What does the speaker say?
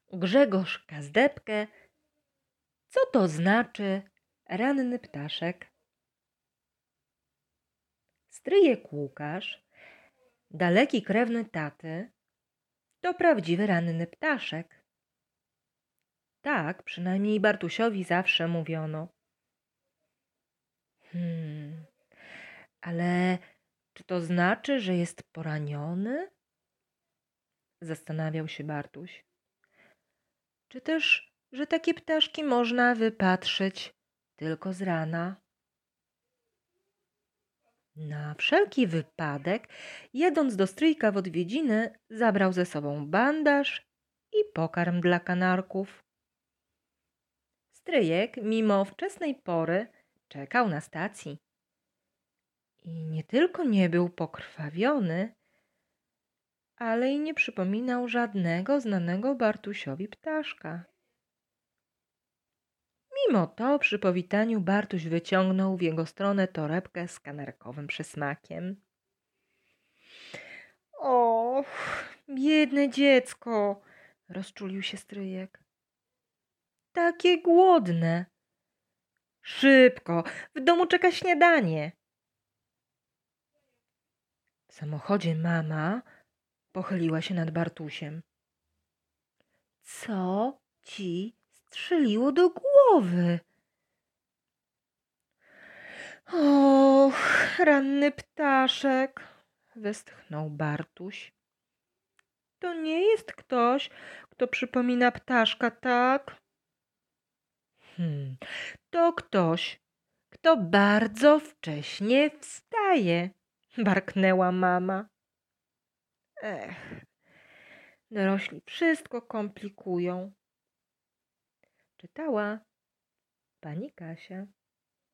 Grzegorz Kazdebkę. Co to znaczy ranny ptaszek? Stryjek Łukasz, daleki krewny taty, to prawdziwy ranny ptaszek. Tak przynajmniej Bartusiowi zawsze mówiono. Ale czy to znaczy, że jest poraniony? Zastanawiał się Bartuś. Czy też, że takie ptaszki można wypatrzyć tylko z rana? Na wszelki wypadek, jedąc do stryjka w odwiedziny, zabrał ze sobą bandaż i pokarm dla kanarków. Stryjek, mimo wczesnej pory, czekał na stacji. I nie tylko nie był pokrwawiony, ale i nie przypominał żadnego znanego Bartusiowi ptaszka. Mimo to przy powitaniu Bartuś wyciągnął w jego stronę torebkę z kanarkowym przysmakiem. Och, biedne dziecko, rozczulił się stryjek. Takie głodne. Szybko, w domu czeka śniadanie. W samochodzie mama pochyliła się nad Bartusiem. Co ci strzeliło do głowy? Och, ranny ptaszek, westchnął Bartuś. To nie jest ktoś, kto przypomina ptaszka, tak? To ktoś, kto bardzo wcześnie wstaje, barknęła mama. Dorośli wszystko komplikują. Czytała pani Kasia.